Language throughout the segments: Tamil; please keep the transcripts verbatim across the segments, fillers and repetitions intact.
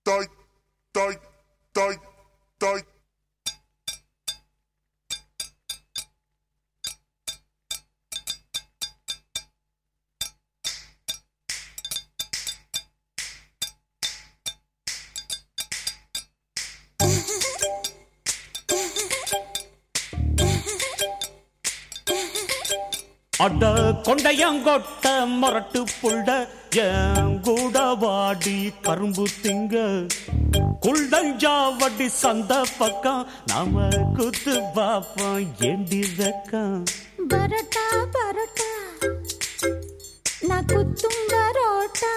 Toy, toy, toy, toy. அட கொண்டையங்கொட்ட மொரட்டு புள்ள எங்கூட வாடி கரும்பு திங்க குள்ளஞ்சாவடி சந்த பக்கம் நாம குத்து பாப்போம் ஏண்டி வெக்கம். பரோட்டா பரோட்டா நான் குத்தும் பரோட்டா.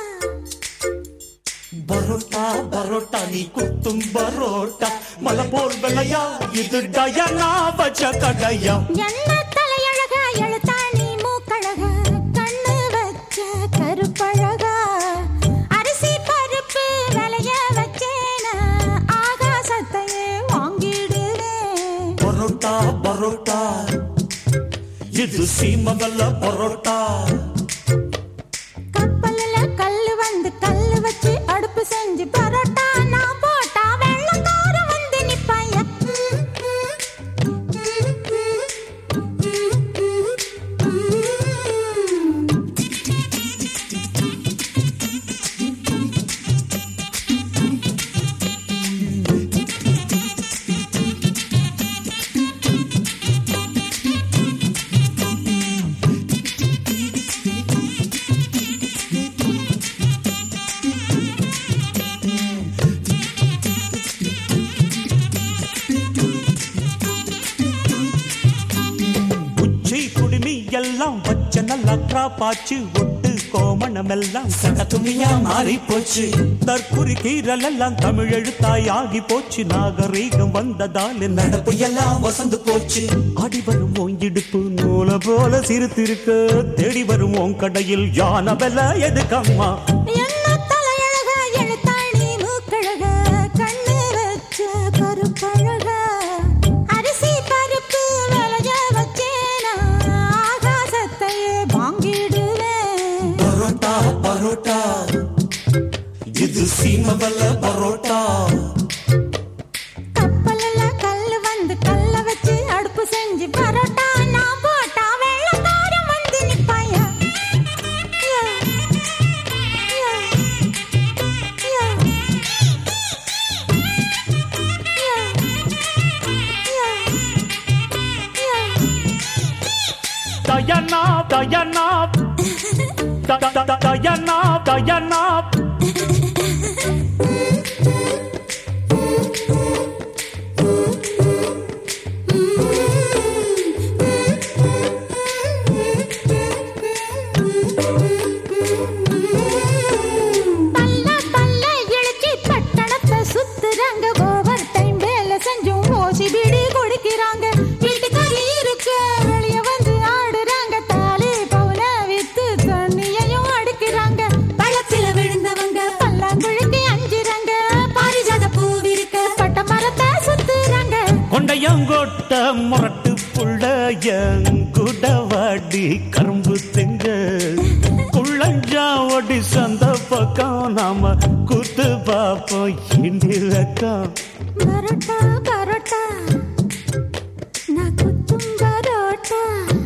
பரோட்டா பரோட்டா நீ குத்தும் பரோட்டா மலை போல் வெள்ளையா இது டயனா வச்ச கடையா. என்ன தலையழகா எழுத்தாணி மூக்கழகா கண்ணு வச்ச கருப்பழகா அரிசி பருப்பு விளைய வச்சேனா ஆகாசத்தையே வாங்கிடுவேன். பரோட்டா பரோட்டா இது சீமவல்ல பரோட்டா. கப்பல்ல கல்லு வந்து கல்லு வச்சு அடுப்பு செஞ்சு பரோட்டா நான் போட்டா வெள்ளக்காரன் வந்து நிப்பாயா. எல்லாம் பச்சை நல்லா பாச்சு ஒட்டு கோமணம் எல்லாம் சடத்துணியா மாறி போச்சு. தற்குறி கீரல் எல்லாம் தமிழ் எழுத்தாய் ஆகி போச்சு. நாகரீகம் வந்ததால் நடப்பு எல்லாம் வசந்து போச்சு. அடி வரும் ஓங்கிடுப்பு நூல போல சிரித்திருக்க தேடி வரும் ஓன் கடையில் யான வெல எதுக்கம்மா. என்ன தலையழகா எழுத்தாணி மூக்கழகா கண்ணு வச்ச கருப்பழகா அரிசி பருப்பு விளைய வச்சேனா ஆகாசத்தையே வாங்கிடுவேன். பரோட்டா பரோட்டா இது சீமவல்ல பரோட்டா. கப்பல்ல கல்லு வந்து கல்ல வச்சு அடுப்பு செஞ்சு பரோட்டா நான் போட்டா வெள்ளக்காரன் வந்து நிப்பாயா. Dayana, Dayana, Dayana, Dayana. பல்ல பல்ல இழுச்சி பட்டணத்தை சுத்துறாங்க. ஓவர் டைம் வேலை செஞ்சும் ஓசி பீடி குடிக்கிறாங்க. வீட்டுக்காரி இருக்க வெளிய வந்து ஆடுறாங்க. தாலி பவுல வித்து தண்ணியையும் அடிக்கிறாங்க. பழத்தில விழுந்தவங்க பல்லாங்குழிக்கு அஞ்சுறாங்க. பாரிஜாத பூவிருக்க பட்ட மரத்தை சுத்துறாங்க. கொண்டையங்கோட்ட முரட்டு புள்ள எங்குட வாடி கரும்பு திங்க குள்ளஞ்சாவடி சந்த பக்கம் நாம குத்து பாப்போம் ஏண்டி வெக்கம். பரோட்டா பரோட்டா நான் குத்தும் பரோட்டா.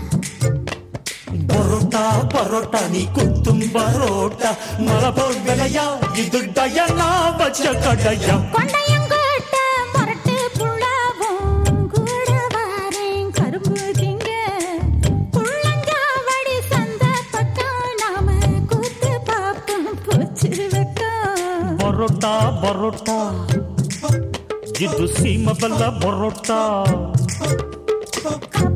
பரோட்டா பரோட்டா நீ குத்தும் பரோட்டா மலை போல் விளையா இது டயனா வச்ச கடையா. கொண்டையங்கோட்ட மொரட்டு புள்ளாவும் கூட வாரேன் கரும்பு திங்க குள்ளஞ்சாவடி சந்த பக்கம் நாம கூத்து பாப்போம் போச்சு வெக்கம். பரோட்டா பரோட்டா இது சீமவல்ல பரோட்டா.